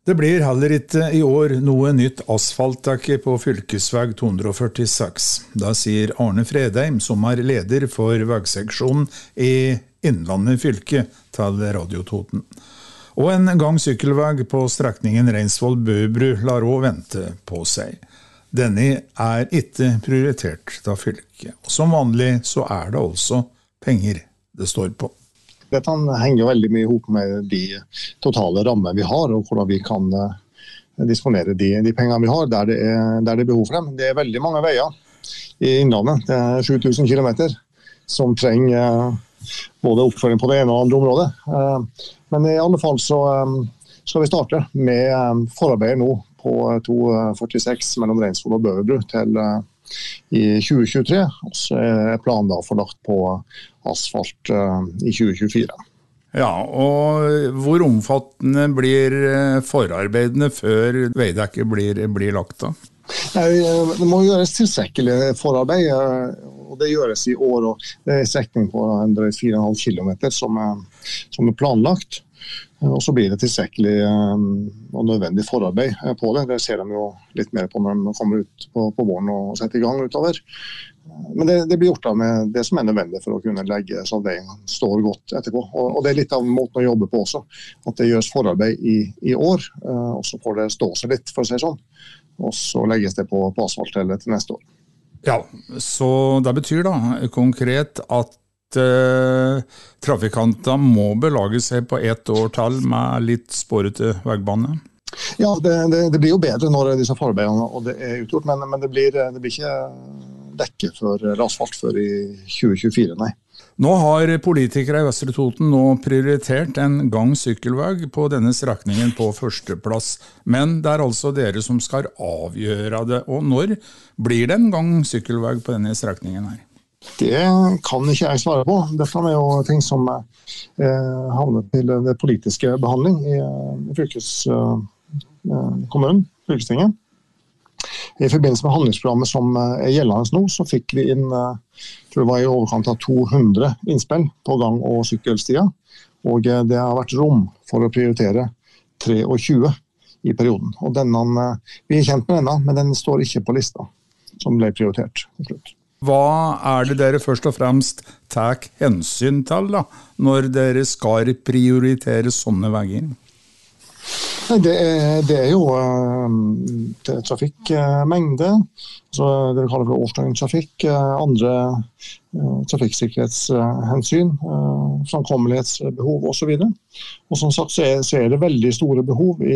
Det blir heller ikke i år noe nytt asfaltdekke på fylkesveg 246. Da sier Arne Fredheim, som er leder for vegseksjonen i Innlandet fylke til Radio Toten. Og en gangsykkelveg på strekningen Reinsvoll-Bøbru lar også vente på seg. Denne er ikke prioritert av fylket. Og som vanlig så er det også penger det står på. Dette henger veldig mye ihop med de totale rammene vi har, og hvordan vi kan disponere de pengene vi har, der det er behov for dem. Det er veldig mange veier i Innlandet, det er 7000 kilometer, som trenger både oppføring på det ene og andre området. Men i alle fall så skal vi starte med forarbeidet nå på 246 mellom Reinsvoll og Bøverbru til i 2023, og så er planen da forlagt på asfalt i 2024. Ja, og hvor omfattende blir forarbeidene før veidekket blir lagt da? Det må gjøres tilstrekkelig forarbeid, og det gjøres i år, og det er en strekning på 4,5 kilometer som er planlagt. Og så blir det tilstrekkelig og nødvendig forarbeid på det. Det ser de jo litt mer på når de kommer ut på våren og setter i gang utover. Men det blir gjort da med det som er nødvendig for å kunne legge så veien står godt etterpå. Og det er litt av måten å jobbe på også, at det gjøres forarbeid i år, og så får det stå seg litt, for å si sånn. Og så legges det på asfalt til neste år. Ja, så det betyr da konkret at trafikanter må belage seg på ett år til med litt spårete vegbane? Ja, det blir jo bedre når disse forarbeidene og det er utgjort, men det blir ikke dekke for asfalt før i 2024, nei. Nå har politikere i Vestre Toten nå prioritert en gang-sykkelveg på denne strekningen på førsteplass, men det er altså dere som skal avgjøre det. Og når blir det en gang-sykkelveg på denne strekningen her? Det kan ikke jeg svare på. Dette er jo ting som havner til det politiske behandling i fylkeskommunen, fylkestinget. I forbindelse med handlingsprogrammet som er gjeldende nå, så fikk vi inn, tror det var i overkant av 200 innspill på gang- og sykkelstier, og det har vært rom for å prioritere 23 i perioden. Og vi er kjent med denne, men den står ikke på lista som ble prioritert til slutt. Hva er det dere først og fremst tar hensyn til da, når dere skal prioritere sånne veier? Det er jo trafikkmengde, så det vi kaller for årsdøgntrafikk, andre trafikksikkerhetshensyn, framkommelighetsbehov og så videre. Og som sagt så er det veldig store behov i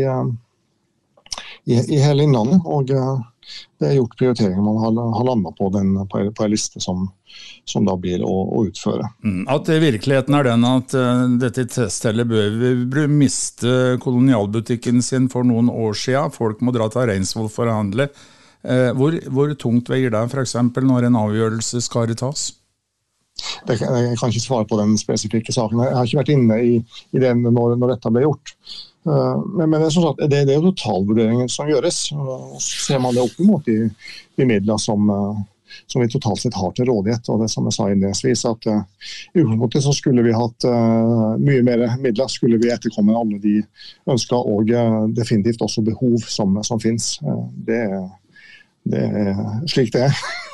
hele Innlandet, og det er gjort prioriteringer man har landet på en liste som da blir å utføre. At virkeligheten er den at dette teststellet Bøverbru miste kolonialbutikken sin for noen år siden. Folk må dra til Reinsvoll for å handle. Hvor tungt veier det for eksempel når en avgjørelse skal tas? Jeg kan ikke svare på den spesifikke saken. Jeg har ikke vært inne i den når dette ble gjort. Men det er, som sagt, det er jo totalvurderingen som gjøres. Og så ser man det opp mot de midler som vi totalt sett har til rådighet. Og det som jeg sa innledningsvis, at i utgangspunktet så skulle vi hatt mye mer midler, skulle vi etterkomme alle de ønsker, og definitivt også behov som finnes. Det er slik det er.